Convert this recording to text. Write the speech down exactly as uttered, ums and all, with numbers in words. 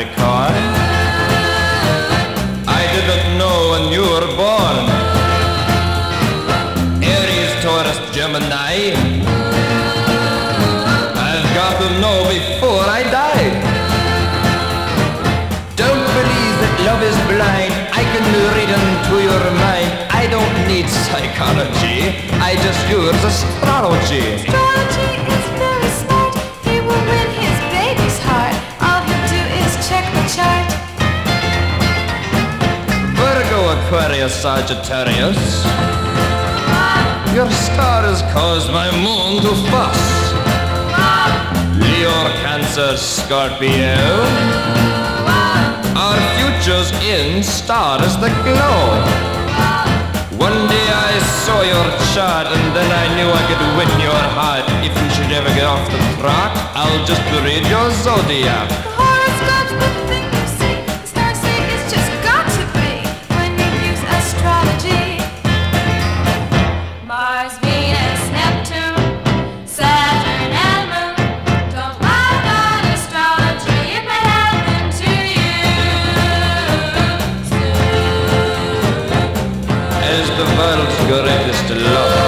Capricorn. I didn't know when you were born. Aries, Taurus, Gemini. I've got to know before I die. Don't believe that love is blind. I can read into your mind. I don't need psychology. I just use astrology. Astrology is very smart. He will win his baby's heart. All he'll do is check the chart. Virgo, Aquarius, Sagittarius. Your stars cause my moon to fuss. Leo, Cancer, Scorpio. Our future's in stars that glow. One day I saw your chart and then I knew I could win your heart. If you should ever get off the track, I'll just read your zodiac. The horoscope's the thing you see. The stars say it's just got to be when you use astrology. Mars, Venus, Neptune, Saturn, and Moon. Don't laugh at astrology. It may happen to you soon. As the world's greatest love